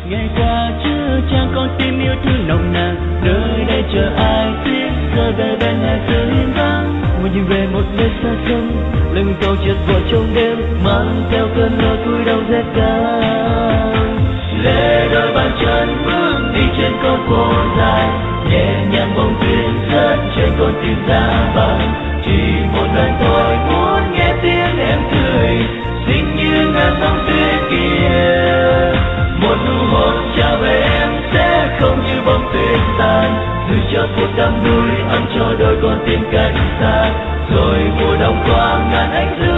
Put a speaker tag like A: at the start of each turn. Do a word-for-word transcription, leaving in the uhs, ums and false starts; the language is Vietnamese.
A: Ngày qua chưa chẳng con tim yêu thương nồng nàn, nơi đây chờ ai biết giờ về bên này sự yên vắng. Một nhìn về một nơi xa xăm, lưng cầu chợt vội trong đêm, mang theo cơn mơ cúi đầu rét cao. Lê đôi bàn chân bước đi trên con phố dài, nhẹ nhàng bông tuyết rơi trên con tim giá vàng. Chỉ một lần thôi muốn nghe tiếng em cười, xinh như ngàn bông tuyết kia. Một nụ hôn trao về em sẽ không như bông tuyết tàn, từ cho phút đắm đuối ấm cho đôi con tim cách xa. Rồi mùa đông qua ngàn ánh dương